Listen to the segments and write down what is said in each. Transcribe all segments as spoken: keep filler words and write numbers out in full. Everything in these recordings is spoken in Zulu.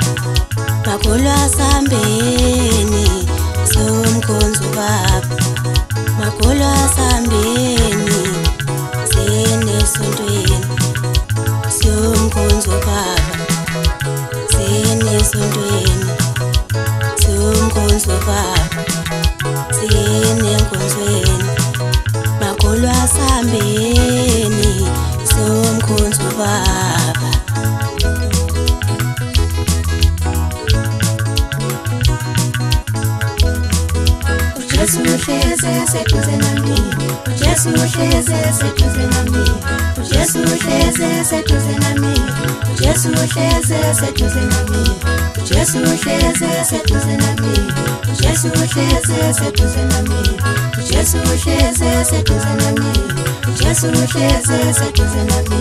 makholwa sambeni somkhonzo baba makholwa sambeni sene sontweni somkhonzo baba sene sontweni somkhonzo baba sene nkonzweni makholwa sambeni somkhonzo baba Jesu uhleze seduze nami Jesu uhleze seduze nami Jesu uhleze seduze nami Jesu uhleze seduze nami Jesu uhleze seduze nami Jesu uhleze seduze nami Jesu uhleze seduze nami Jesu uhleze seduze nami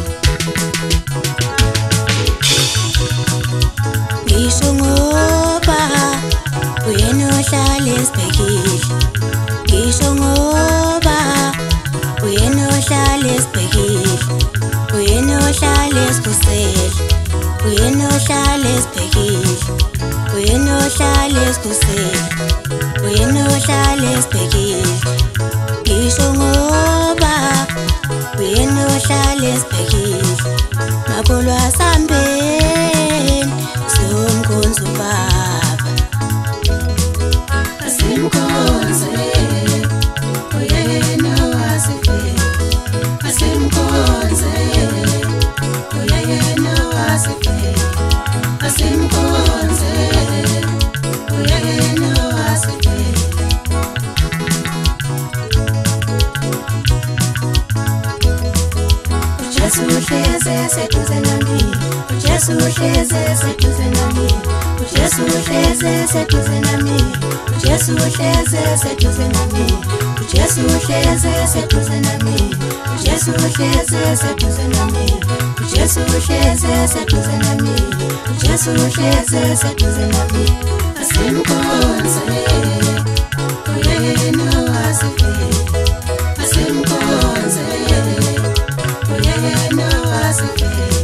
Ngisho ngoba wena ohlala esibhekile ngisho ngoba wena ohlala esibhekile wena ohlala esikhosele wena ohlala esibhekile wena ohlala esikhosele wena ohlala esibhekile ngisho ngoba wena ohlala esibhekile makholwa sambeni somkhonzo baba asimkhonze uyena wasife asimkhonze uyena wasife asimkhonze uyena wasife Jesu uhleze seduze nami Jesu uhleze seduze nami Jesu uhleze seduze nami Jesu uhleze seduze nami Jesu uhleze seduze nami Jesu uhleze seduze nami Jesu uhleze seduze nami Jesu uhleze seduze nami asimkhonze uyena wasife asimkhonze uyena wasife